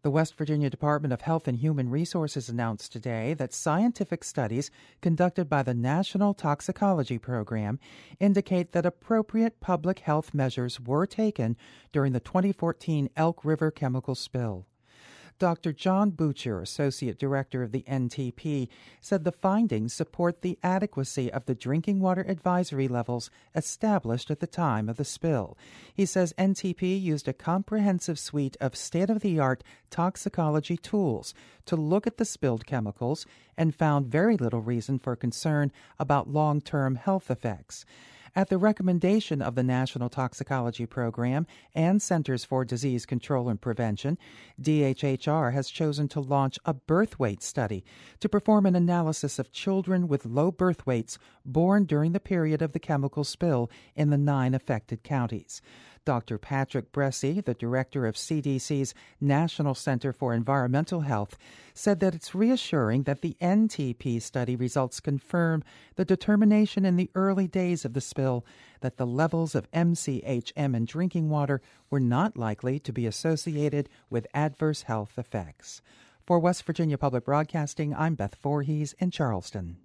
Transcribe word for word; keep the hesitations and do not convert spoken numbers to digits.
The West Virginia Department of Health and Human Resources announced today that scientific studies conducted by the National Toxicology Program indicate that appropriate public health measures were taken during the twenty fourteen Elk River chemical spill. Doctor John Butcher, Associate Director of the N T P, said the findings support the adequacy of the drinking water advisory levels established at the time of the spill. He says N T P used a comprehensive suite of state-of-the-art toxicology tools to look at the spilled chemicals and found very little reason for concern about long-term health effects. At the recommendation of the National Toxicology Program and Centers for Disease Control and Prevention, D H H R has chosen to launch a birth weight study to perform an analysis of children with low birth weights born during the period of the chemical spill in the nine affected counties. Doctor Patrick Bressi, the director of C D C's National Center for Environmental Health, said that it's reassuring that the N T P study results confirm the determination in the early days of the spill that the levels of M C H M in drinking water were not likely to be associated with adverse health effects. For West Virginia Public Broadcasting, I'm Beth Voorhees in Charleston.